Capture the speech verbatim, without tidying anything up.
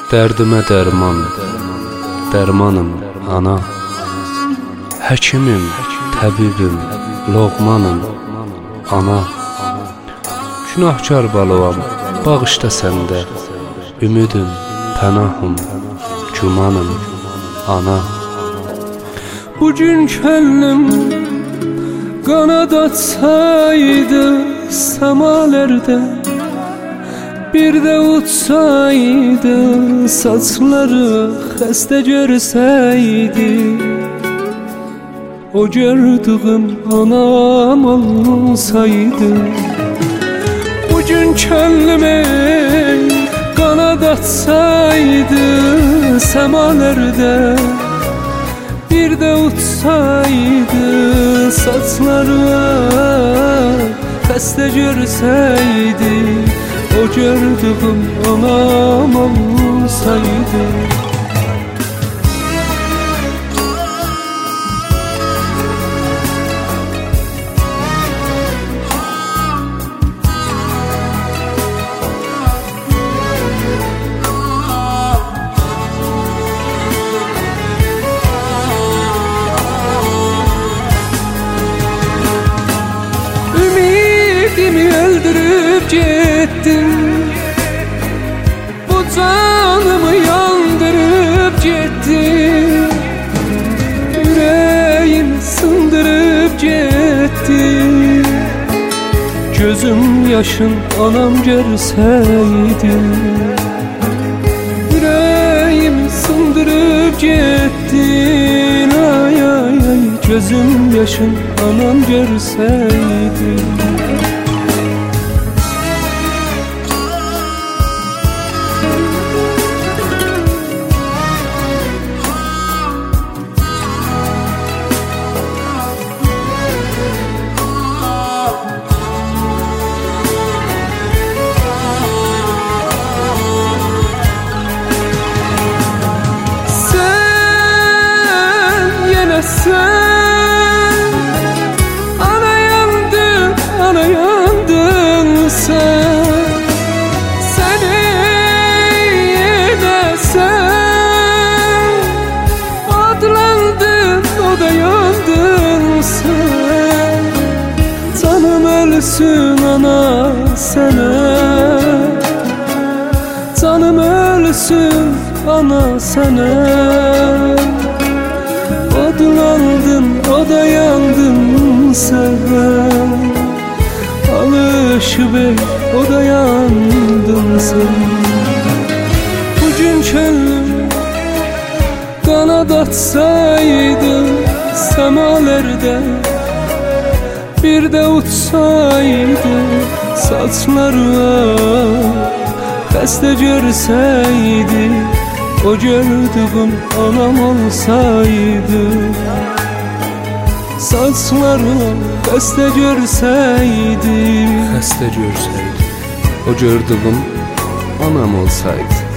Dərdimə dərman, dərmanım ana. Həkimim, təbibim, loğmanım ana. Günahkar balıvam, bağışla səndə. Ümidim, pənahım, gümanım ana. Bugün könlüm qanad açsaydı səmalərdə, bir də uçsaydı, saçları xəstə görsəydi, o gördüğüm anam olsaydı. Bugün könlüme qanad açsaydı səmalərdə, bir də uçsaydı, saçları xəstə görsəydi, o gördüğüm anam olsaydı. Ümidimi öldürüp gittin, bu canımı yandırıp gittin, yüreğimi sındırıp gittin. Gözüm yaşın anam görseydi, yüreğimi sındırıp gittin. Ay ay ay, gözüm yaşın anam görseydi. Sen ana yandın, ana yandın sen. Seni yine sen adlandın, o da yandın sen. Canım ölsün ana sana, canım ölsün ana sana. Odlandın, o da yandın sen. Alışıver, o da yandın sen. Bugün könlüm qanad açsaydı səmalərdə, bir də uçsaydı, saçları xəstə görsəydi, o gördüğüm anam olsaydı. Saçları xəstə görsəydi, xəstə görsəydi, o gördüğüm anam olsaydı.